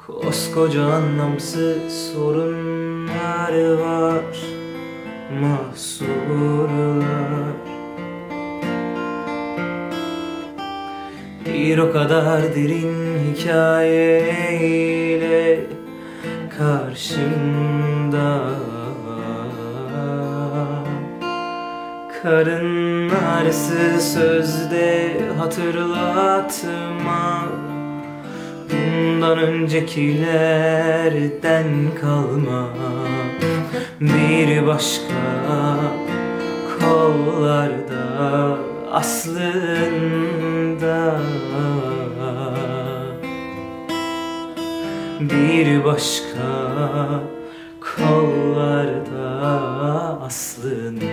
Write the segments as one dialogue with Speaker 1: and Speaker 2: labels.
Speaker 1: Koskoca anlamsız sorunlar var, mahsurlar. Bir o kadar derin hikayeyle karşımda. Karın ağrısı sözde hatırlatma, bundan öncekilerden kalma. Bir başka kollarda aslında, bir başka kollarda aslında.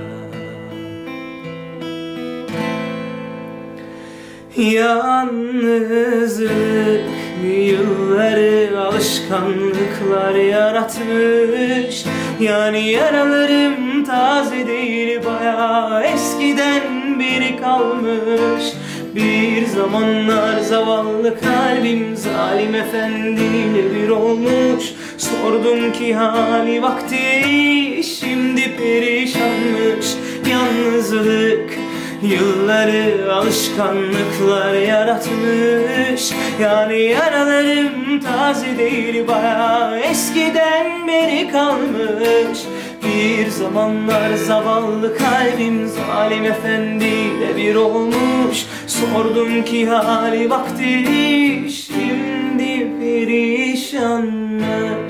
Speaker 1: Yalnızlık yılları alışkanlıklar yaratmış. Yani yaralarım taze değil, bayağı eskiden biri kalmış. Bir zamanlar zavallı kalbim zalim efendiyle bir olmuş. Sordum ki hali vakti, şimdi perişanmış. Yalnızlık yılları alışkanlıklar yaratmış. Yani yaralarım taze değil, bayağı eskiden beri kalmış. Bir zamanlar zavallı kalbim zalim efendiyle bir olmuş. Sordum ki hali vakti, şimdi perişanmış.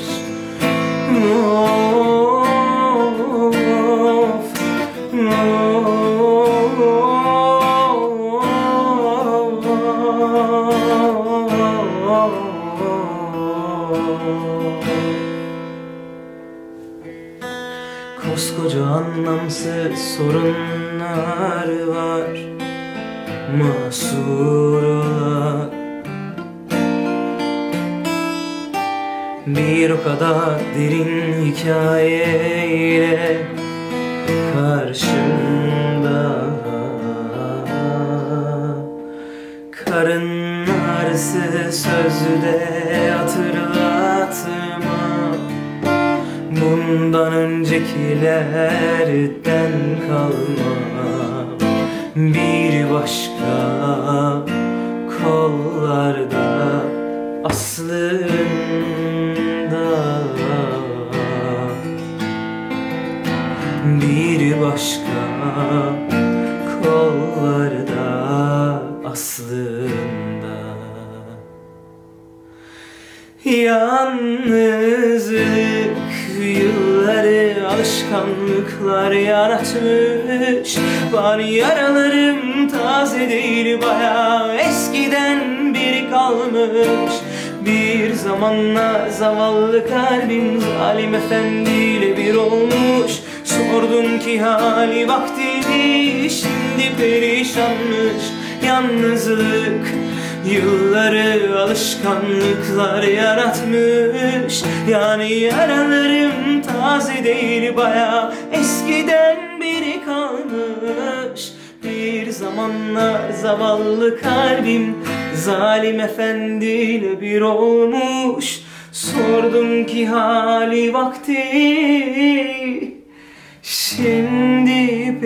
Speaker 1: Of, koskoca anlamsız sorunlar var, mahsurlar. Bir o kadar derin hikayeyle karşımda. Karın ağrısı sözde hatırlatma, bundan öncekilerden kalma. Bir başka kollarda aslında, bir başka kollarda aslında. Yalnızlık yılları alışkanlıklar yaratmış. Bari yaralarım taze değil, bayağı eskiden biri kalmış. Bir zamanlar zavallı kalbim zalim efendiyle bir olmuş. Sordum ki hali vakti, şimdi perişanmış. Yalnızlık yılları alışkanlıklar yaratmış. Yani yaralarım taze değil, bayağı eskiden biri kalmış. Bir zamanlar zavallı kalbim zalim efendiyle bir olmuş. Sordum ki hali vakti, şimdi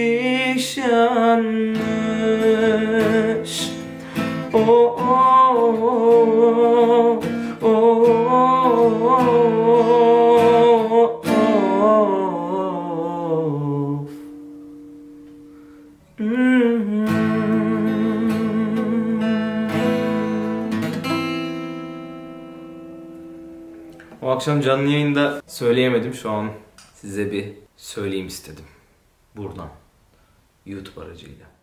Speaker 1: perişanmış. Oh, oh, oh, oh, oh, oh. O akşam canlı yayında söyleyemedim, şu an size bir söyleyeyim istedim. Buradan, YouTube aracıyla.